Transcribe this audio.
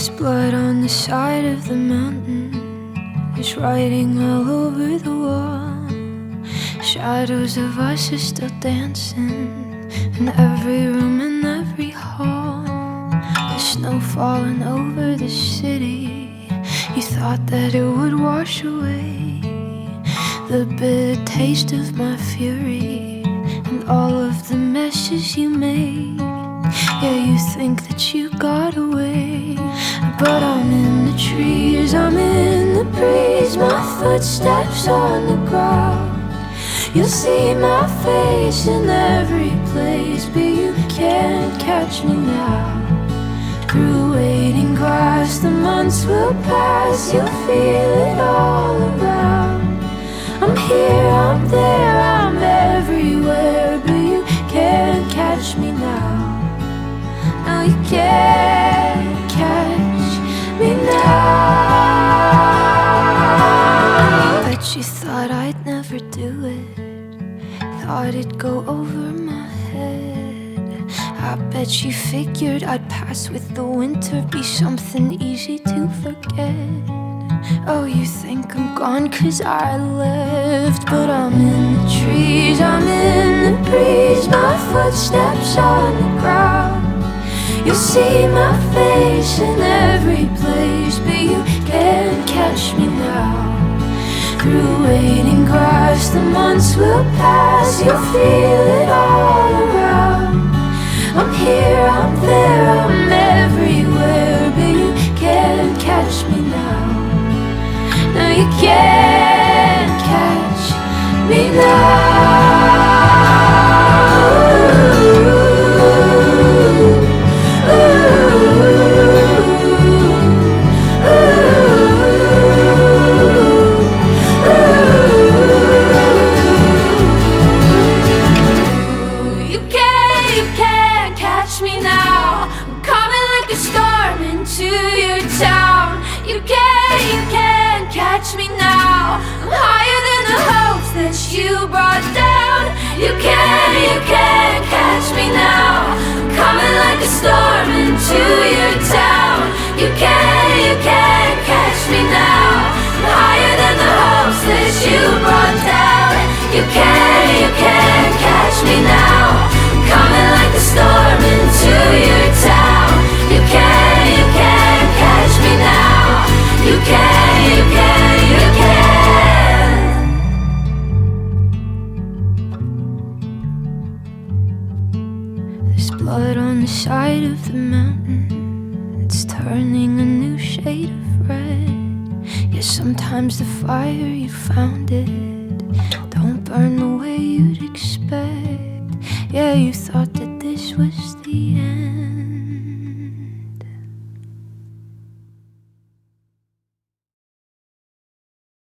There's blood on the side of the mountain. There's writing all over the wall. Shadows of us are still dancing in every room and every hall. The snow falling over the city. You thought that it would wash away the bitter taste of my fury and all of the messes you made. Yeah, you think that you got away, but I'm in the trees, I'm in the breeze, my footsteps on the ground. You'll see my face in every place, but you can't catch me now. Through waiting grass, the months will pass, you'll feel it all around. I'm here, I'm there, I'm everywhere, but you can't catch me now. No, you can't catch me now. Bet you thought I'd never do it, thought it'd go over my head. I bet you figured I'd pass with the winter, be something easy to forget. Oh, you think I'm gone 'cause I left, but I'm in the trees, I'm in the breeze, my footsteps on the ground. You'll see my face in every place, but you can't catch me now. Through waiting grass, the months will pass, you'll feel it all around. I'm here, I'm there, I'm everywhere, but you can't catch me now. No, you can't catch me now. To your town, you can't catch me now. I'm higher than the hopes that you brought down. You can't catch me now. I'm coming like a storm into your town. You can't catch me now. I'm higher than the hopes that you brought down. You can't catch me now. I'm coming like a storm into your town. You can't catch me now. You can. There's blood on the side of the mountain. It's turning a new shade of red. Yeah, sometimes the fire, you found it